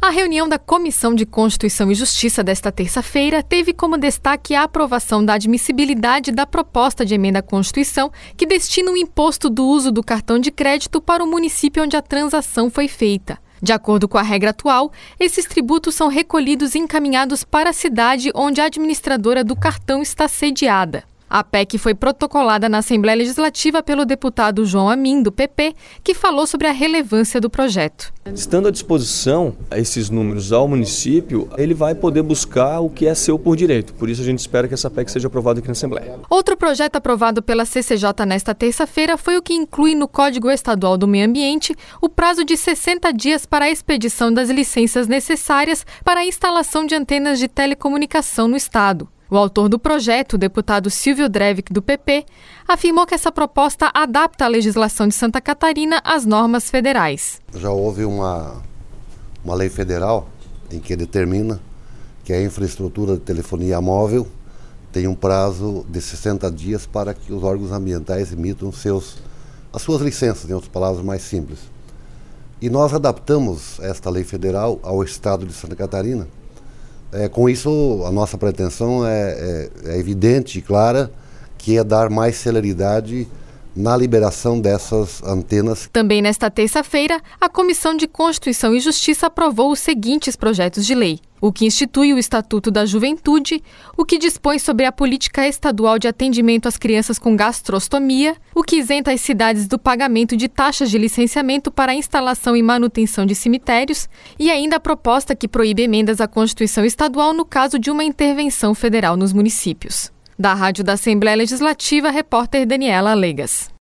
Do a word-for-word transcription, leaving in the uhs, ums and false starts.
A reunião da Comissão de Constituição e Justiça desta terça-feira teve como destaque a aprovação da admissibilidade da proposta de emenda à Constituição que destina o imposto do uso do cartão de crédito para o município onde a transação foi feita. De acordo com a regra atual, esses tributos são recolhidos e encaminhados para a cidade onde a administradora do cartão está sediada. A P E C foi protocolada na Assembleia Legislativa pelo deputado João Amin, do P P, que falou sobre a relevância do projeto. Estando à disposição esses números ao município, ele vai poder buscar o que é seu por direito. Por isso a gente espera que essa P E C seja aprovada aqui na Assembleia. Outro projeto aprovado pela C C J nesta terça-feira foi o que inclui no Código Estadual do Meio Ambiente o prazo de sessenta dias para a expedição das licenças necessárias para a instalação de antenas de telecomunicação no estado. O autor do projeto, o deputado Silvio Drevic, do P P, afirmou que essa proposta adapta a legislação de Santa Catarina às normas federais. Já houve uma, uma lei federal em que determina que a infraestrutura de telefonia móvel tem um prazo de sessenta dias para que os órgãos ambientais emitam seus, as suas licenças, em outras palavras mais simples. E nós adaptamos esta lei federal ao estado de Santa Catarina. É, com isso, a nossa pretensão é, é, é evidente e clara, que é dar mais celeridade na liberação dessas antenas. Também nesta terça-feira, a Comissão de Constituição e Justiça aprovou os seguintes projetos de lei: o que institui o Estatuto da Juventude, o que dispõe sobre a política estadual de atendimento às crianças com gastrostomia, o que isenta as cidades do pagamento de taxas de licenciamento para a instalação e manutenção de cemitérios, e ainda a proposta que proíbe emendas à Constituição Estadual no caso de uma intervenção federal nos municípios. Da Rádio da Assembleia Legislativa, repórter Daniela Alegas.